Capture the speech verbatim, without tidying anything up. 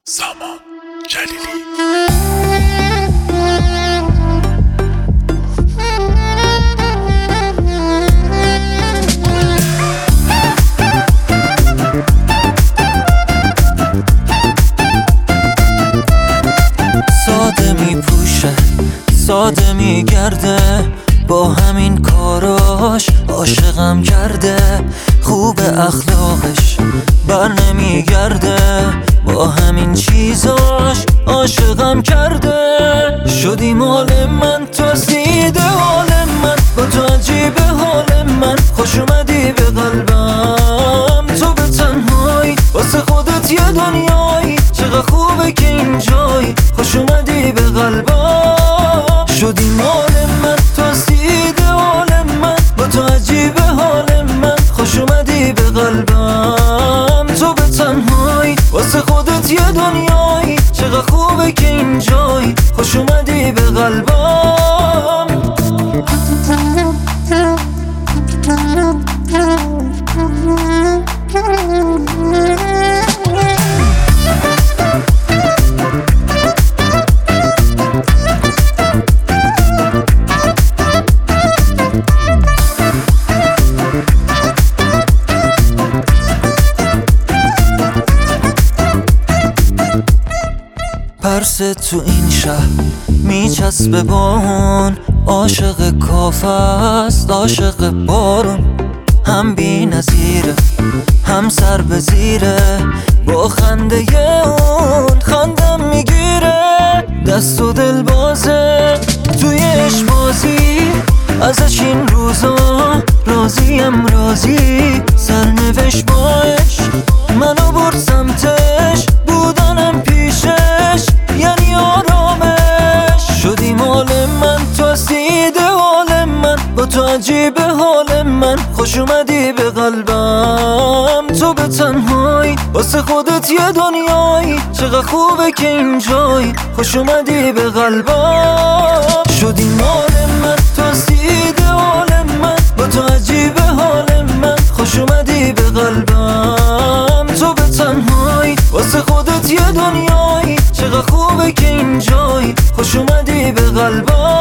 سامان جلیلی. ساده می پوشه ساده می گرده، با همین کاراش عاشقم کرده. خوب اخلاقش بر نمی گرده، با همین چیزاش عاشقم کرده. شدی مال من، تو سیده حال من، با تو عجیبه حال من. خوش اومدی به قلبم، تو به تنهایی واسه خودت یه دنیایی. چقدر خوبه که اینجایی، خوش اومدی به قلبم. شدی مال من، تو سیده حال من، با تو عجیبه حال من. خوش اومدی به قلبم، تو به تنهایی واسه خودت یه دنیایی. چقدر خوبه که اینجایی، خوش اومدی به قلبم. پرسه تو این شهر میچسبه با اون، عاشق کافه است عاشق بارون. هم بی نظیره هم سر به زیره، با خنده اون خندم میگیره. دست و دل بازه توی عشق بازی، ازش این روزا راضیم راضی. سرنوشت با عشق منو برد سمتش، بودنم پیشش یعنی آرامش. شدی مال من، تو سیده حال من، با تو عجیبه حال من. خوش اومدی به قلبم، تو به تنهایی واسه خودت یه دنیایی. چقدر خوبه که اینجایی، خوش اومدی به قلبم. شدی مال من، تو سیده حال من، با تو عجیبه حال من. خوش اومدی به قلبم، تو به تنهایی واسه خودت یه دنیایی. چقدر خوبه که اینجایی، خوش اومدی به قلبم.